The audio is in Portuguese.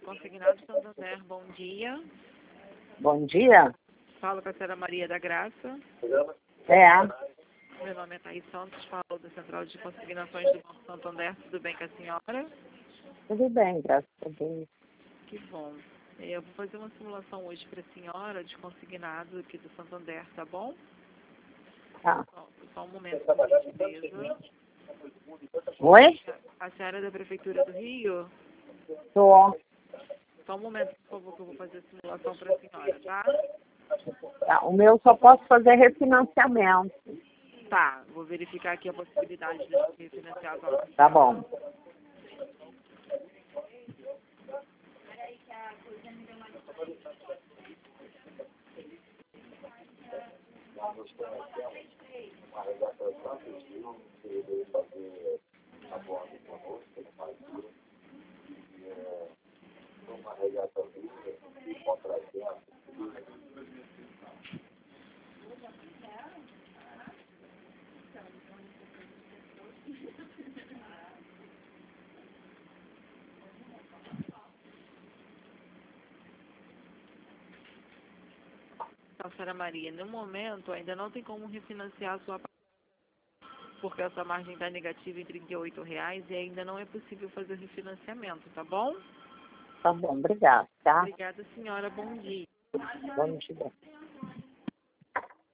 Consignado Santander, bom dia. Bom dia. Falo com a senhora Maria da Graça. É, Meu nome é Thaís Santos, falo da Central de Consignações do Banco Santander. Tudo bem com a senhora? tudo bem, graças a Deus. Que bom. Eu vou fazer uma simulação hoje para a senhora de consignado aqui do Santander, tá bom? Tá. Só um momento, por gentileza. Oi? A senhora é da Prefeitura do Rio? Tô. Só um momento, por favor, que eu vou fazer a simulação para a senhora, tá? Tá, o meu só posso fazer refinanciamento. Tá, vou verificar aqui a possibilidade de refinanciar agora. Tá bom. Então, senhora Maria, no momento ainda não tem como refinanciar a sua porque a sua margem está negativa em R$ 38 e ainda não é possível fazer refinanciamento, tá bom? Tá bom, obrigado, tá? Obrigada, senhora. Bom dia. Bom dia.